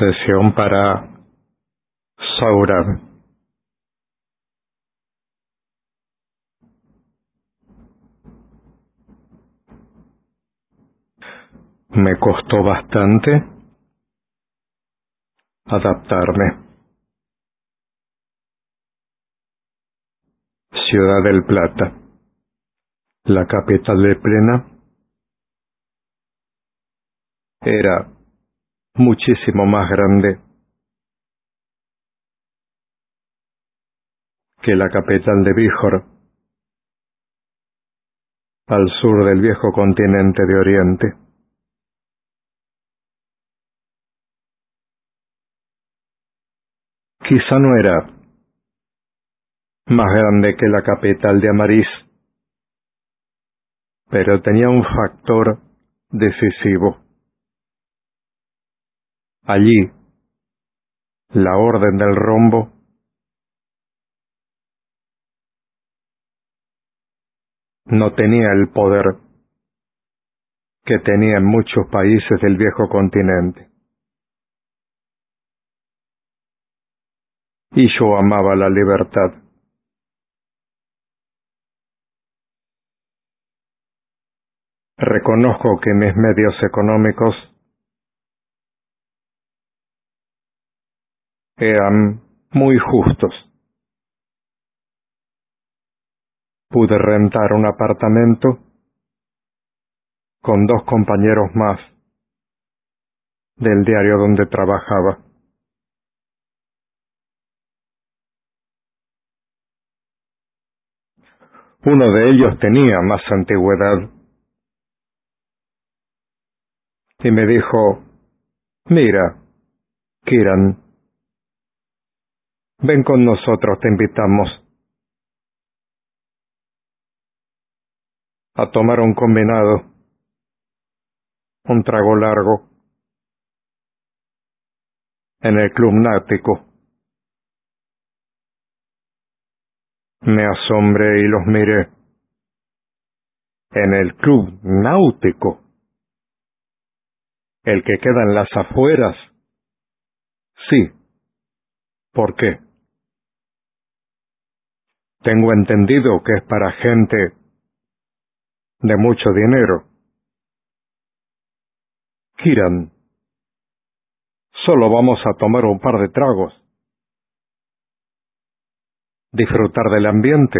Sesión para Saurabh. Me costó bastante adaptarme. Ciudad del Plata, la capital de Plena, era muchísimo más grande que la capital de Bihor, al sur del viejo continente de Oriente. Quizá no era más grande que la capital de Amarís, pero tenía un factor decisivo. Allí, la Orden del Rombo no tenía el poder que tenía en muchos países del viejo continente. Y yo amaba la libertad. Reconozco que mis medios económicos eran muy justos. Pude rentar un apartamento con 2 compañeros más del diario donde trabajaba. Uno de ellos tenía más antigüedad y me dijo: «Mira, Kiran, ven con nosotros, te invitamos a tomar un combinado, un trago largo, en el club náutico». Me asombré y los miré. ¿En el club náutico? ¿El que queda en las afueras? Sí. ¿Por qué? Tengo entendido que es para gente de mucho dinero. Kiran, solo vamos a tomar un par de tragos, disfrutar del ambiente.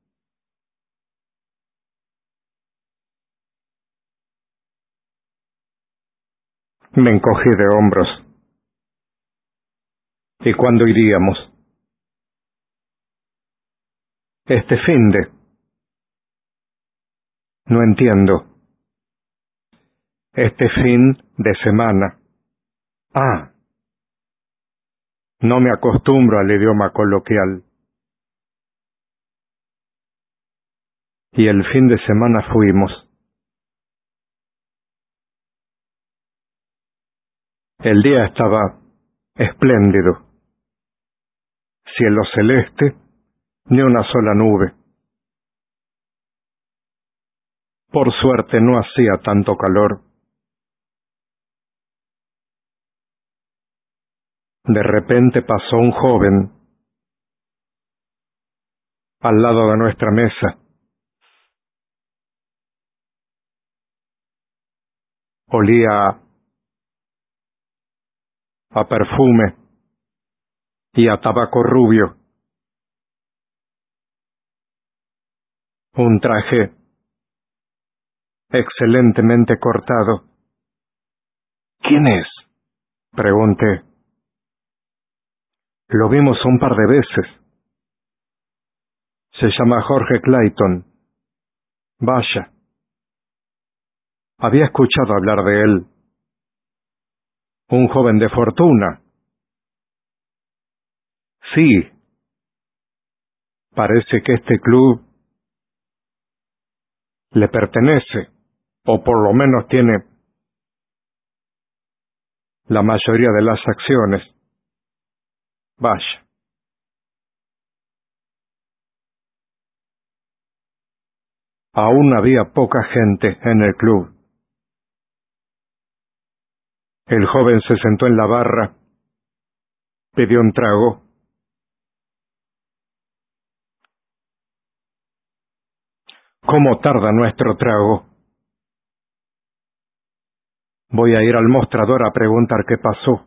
Me encogí de hombros. ¿Y cuándo iríamos? Este finde. No entiendo. Este fin de semana. Ah, no me acostumbro al idioma coloquial. Y el fin de semana fuimos. El día estaba espléndido. Cielo celeste, ni una sola nube. Por suerte no hacía tanto calor. De repente pasó un joven al lado de nuestra mesa. Olía a perfume y a tabaco rubio. Un traje excelentemente cortado. ¿Quién es?, pregunté. Lo vimos un par de veces. Se llama Jorge Clayton. Vaya. Había escuchado hablar de él. Un joven de fortuna. Sí. Parece que este club le pertenece, o por lo menos tiene la mayoría de las acciones. Vaya. Aún había poca gente en el club. El joven se sentó en la barra Pidió un trago. ¿Cómo tarda nuestro trago? Voy a ir al mostrador a preguntar qué pasó.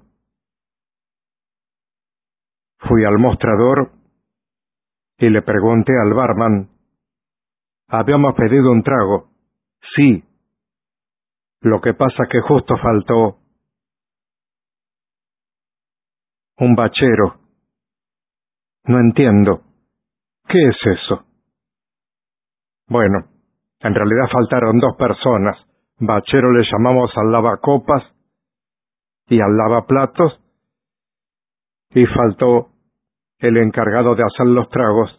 Fui al mostrador y le pregunté al barman. Habíamos pedido un trago. Sí. Lo que pasa que justo faltó un bachero. No entiendo. ¿Qué es eso? Bueno, en realidad faltaron 2 personas. Bachero le llamamos al lavacopas y al lavaplatos, y faltó el encargado de hacer los tragos.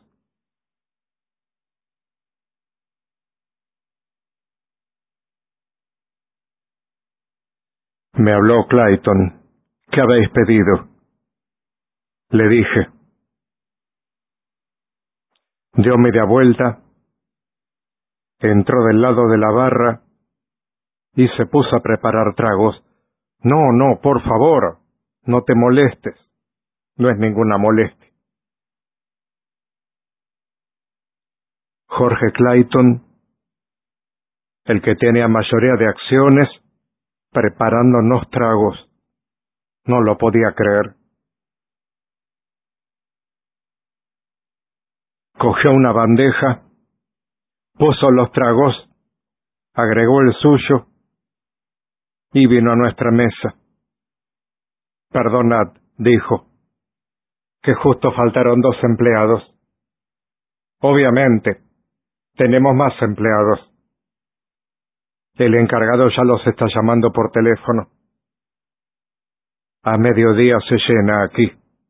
Me habló Clayton. ¿Qué habéis pedido? Le dije. Dio media vuelta, entró del lado de la barra y se puso a preparar tragos. No, no, por favor, no te molestes. No es ninguna molestia. Jorge Clayton, el que tenía mayoría de acciones, preparándonos tragos. No lo podía creer. Cogió una bandeja, puso los tragos, agregó el suyo y vino a nuestra mesa. Perdonad, dijo, que justo faltaron 2 empleados. Obviamente, tenemos más empleados. El encargado ya los está llamando por teléfono. A mediodía se llena aquí.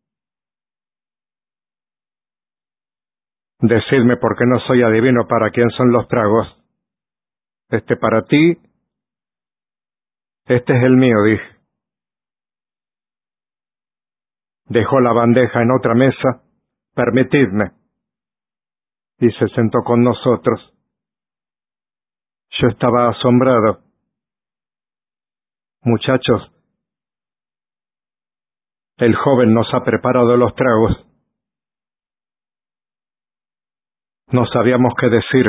Decidme porque no soy adivino para quién son los tragos. Este para ti, este es el mío, dije. Dejó la bandeja en otra mesa. Permitidme. Y se sentó con nosotros. Yo estaba asombrado. Muchachos, el joven nos ha preparado los tragos. No sabíamos qué decir.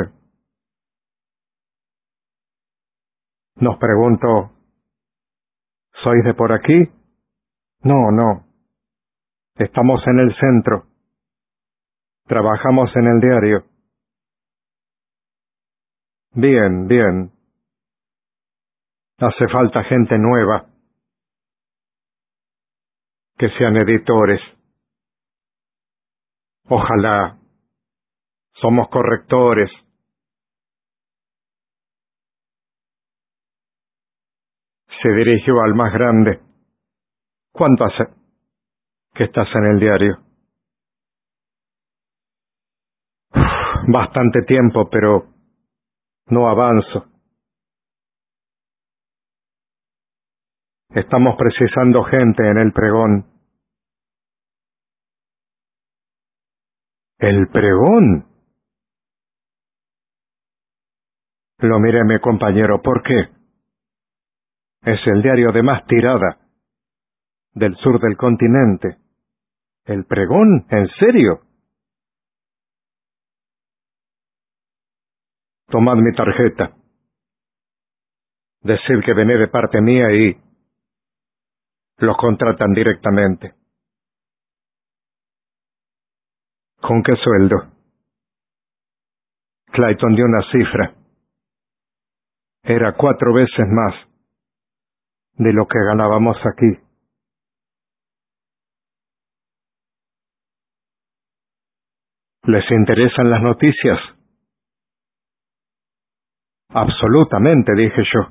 Nos preguntó, ¿sois de por aquí? No, no. Estamos en el centro. Trabajamos en el diario. Bien, bien. Hace falta gente nueva. Que sean editores. Ojalá. Somos correctores. Se dirigió al más grande. ¿Cuánto hace que estás en el diario? Bastante tiempo, pero no avanzo. Estamos precisando gente en el pregón. ¿El pregón? Lo miré a mi compañero. ¿Por qué? Es el diario de más tirada del sur del continente. ¿El pregón? ¿En serio? Tomad mi tarjeta. Decid que vení de parte mía y los contratan directamente. ¿Con qué sueldo? Clayton dio una cifra. Era 4 veces más de lo que ganábamos aquí. ¿Les interesan las noticias? Absolutamente, dije yo.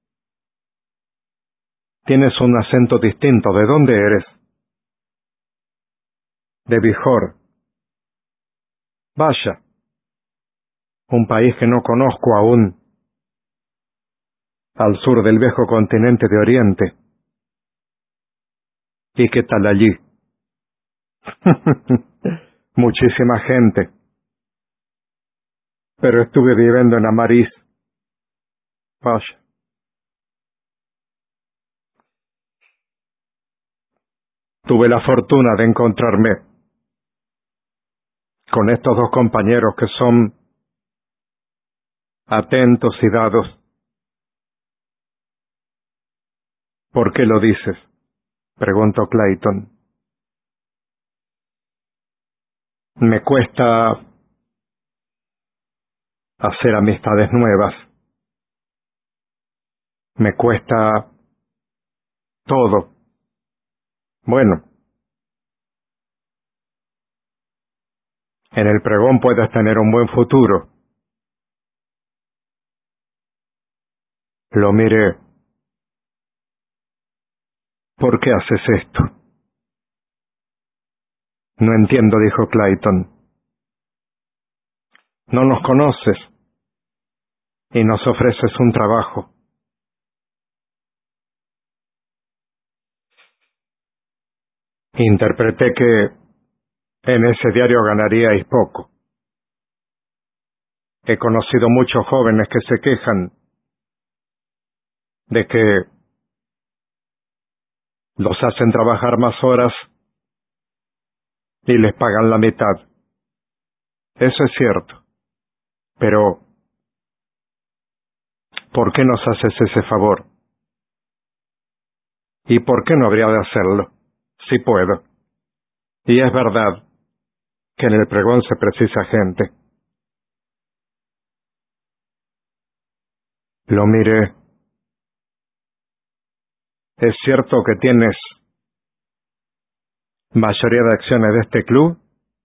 Tienes un acento distinto. ¿De dónde eres? De Bihor. Vaya, un país que no conozco aún, al sur del viejo continente de Oriente. ¿Y qué tal allí? Muchísima gente. Pero estuve viviendo en Amariz. Vaya. Tuve la fortuna de encontrarme con estos dos compañeros que son atentos y dados. ¿Por qué lo dices?, preguntó Clayton. Me cuesta hacer amistades nuevas. Me cuesta todo. Bueno, en el pregón puedes tener un buen futuro. Lo miré. ¿Por qué haces esto? No entiendo, dijo Clayton. No nos conoces y nos ofreces un trabajo. Interpreté que en ese diario ganaríais poco. He conocido muchos jóvenes que se quejan de que los hacen trabajar más horas y les pagan la mitad. Eso es cierto. Pero, ¿por qué nos haces ese favor? ¿Y por qué no habría de hacerlo? Si puedo. Y es verdad que en el pregón se precisa gente. Lo miré. ¿Es cierto que tienes mayoría de acciones de este club?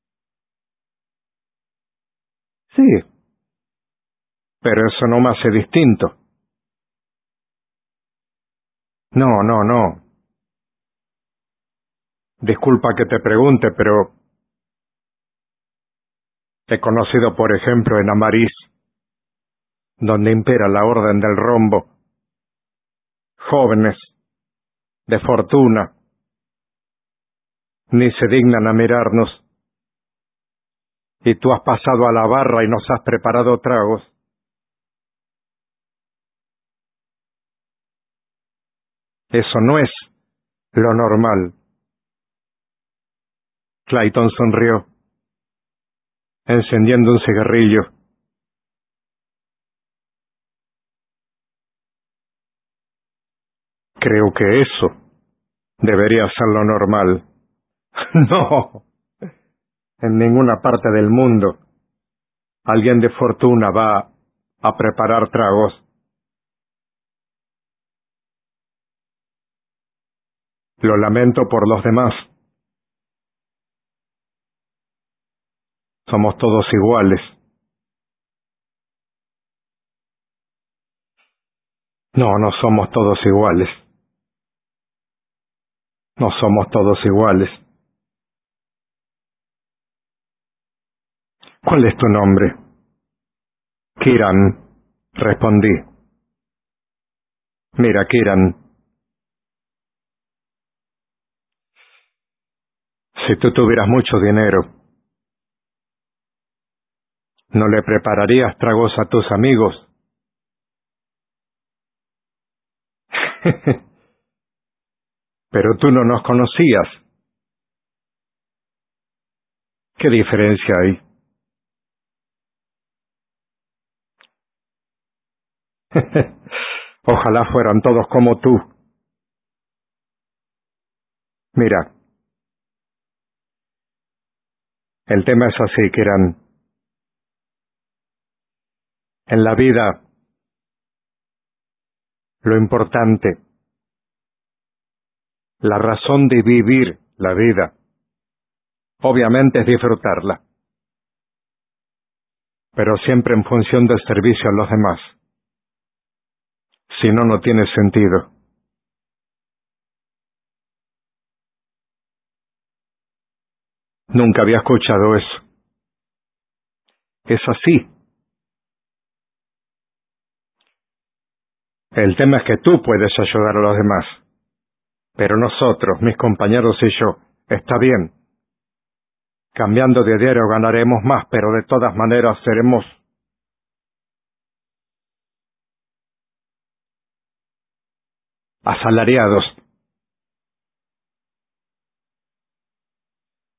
Sí, pero eso no me hace distinto. No. Disculpa que te pregunte, pero he conocido, por ejemplo, en Amarís, donde impera la orden del rombo, jóvenes, de fortuna, ni se dignan a mirarnos, y tú has pasado a la barra y nos has preparado tragos. Eso no es lo normal. Clayton sonrió, encendiendo un cigarrillo. Creo que eso debería ser lo normal. No, en ninguna parte del mundo alguien de fortuna va a preparar tragos. Lo lamento por los demás. Somos todos iguales. No somos todos iguales. No somos todos iguales. ¿Cuál es tu nombre? Kiran, respondí. Mira, Kiran, si tú tuvieras mucho dinero, ¿no le prepararías tragos a tus amigos? Pero tú no nos conocías. ¿Qué diferencia hay? Ojalá fueran todos como tú. Mira, el tema es así, Kiran. En la vida, lo importante, la razón de vivir la vida, obviamente es disfrutarla, pero siempre en función del servicio a los demás. Si no, no tiene sentido. Nunca había escuchado eso. Es así. El tema es que tú puedes ayudar a los demás, pero nosotros, mis compañeros y yo, está bien. Cambiando de diario ganaremos más, pero de todas maneras seremos asalariados.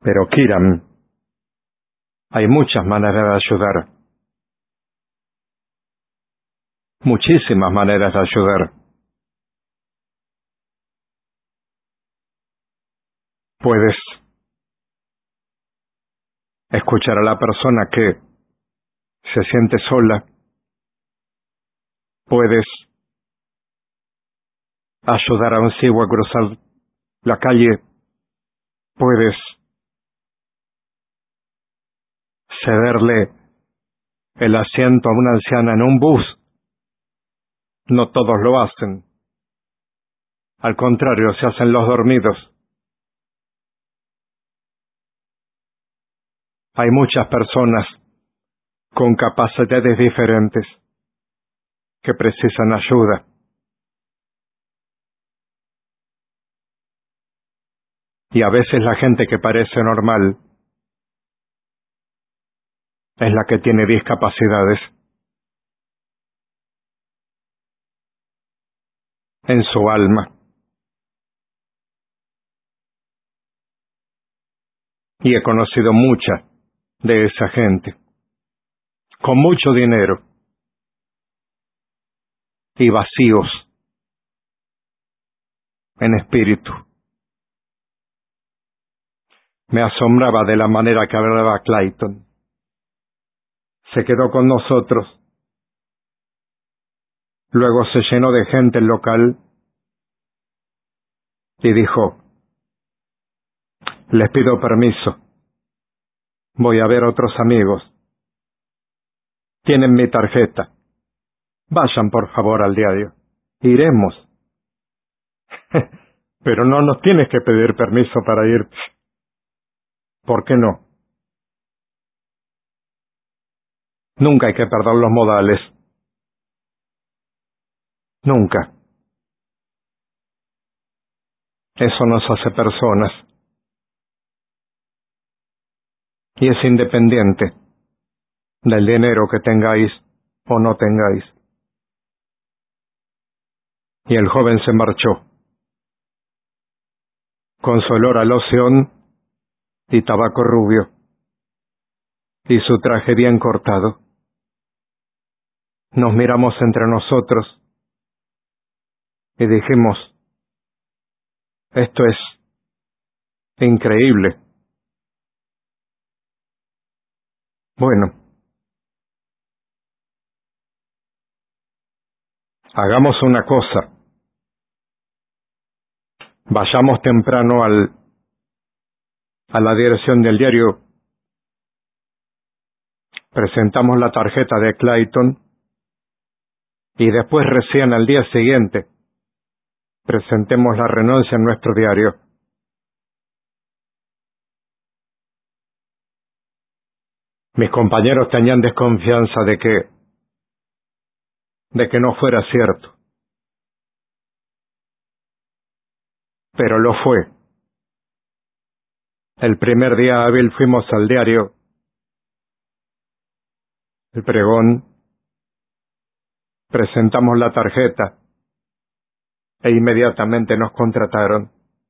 Pero Kiram, hay muchas maneras de ayudar. Muchísimas maneras de ayudar. Puedes escuchar a la persona que se siente sola. Puedes ayudar a un ciego a cruzar la calle. Puedes cederle el asiento a una anciana en un bus. No todos lo hacen. Al contrario, se hacen los dormidos. Hay muchas personas con capacidades diferentes que precisan ayuda. Y a veces la gente que parece normal es la que tiene discapacidades en su alma. Y he conocido mucha de esa gente, con mucho dinero y vacíos en espíritu. Me asombraba de la manera que hablaba Clayton. Se quedó con nosotros. Luego se llenó de gente el local y dijo: les pido permiso. Voy a ver otros amigos. Tienen mi tarjeta. Vayan por favor al diario. Iremos. Pero no nos tienes que pedir permiso para ir. ¿Por qué no? Nunca hay que perder los modales. Nunca. Eso nos hace personas. Y es independiente del dinero que tengáis o no tengáis. Y el joven se marchó, con su olor a loción y tabaco rubio, y su traje bien cortado. Nos miramos entre nosotros y dijimos: esto es increíble. Bueno, hagamos una cosa. Vayamos temprano a la dirección del diario. Presentamos la tarjeta de Clayton y después, recién al día siguiente, presentemos la renuncia en nuestro diario. Mis compañeros tenían desconfianza de que no fuera cierto. Pero lo fue. El primer día hábil fuimos al diario, el pregón, presentamos la tarjeta e inmediatamente nos contrataron.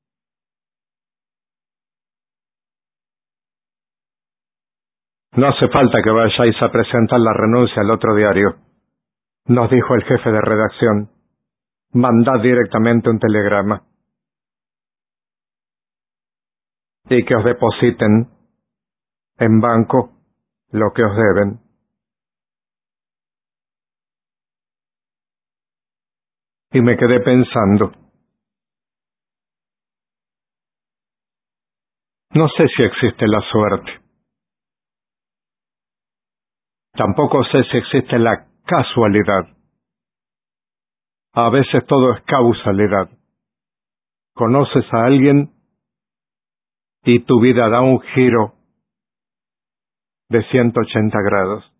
No hace falta que vayáis a presentar la renuncia al otro diario, nos dijo el jefe de redacción. Mandad directamente un telegrama y que os depositen en banco lo que os deben. Y me quedé pensando, no sé si existe la suerte. Tampoco sé si existe la casualidad. A veces todo es causalidad. Conoces a alguien y tu vida da un giro de 180 grados.